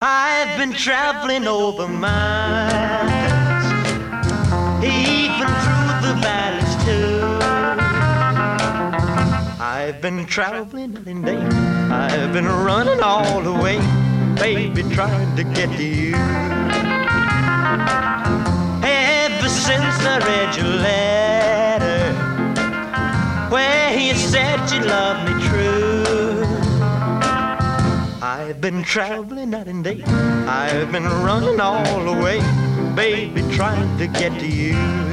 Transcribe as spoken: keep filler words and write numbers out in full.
I've been traveling over miles, even through the valleys too. I've been traveling night and day, I've been running all the way, baby, trying to get to you. Ever since I read your letter, where you said you loved me true, I've been traveling night and day, I've been running all the way, baby, trying to get to you.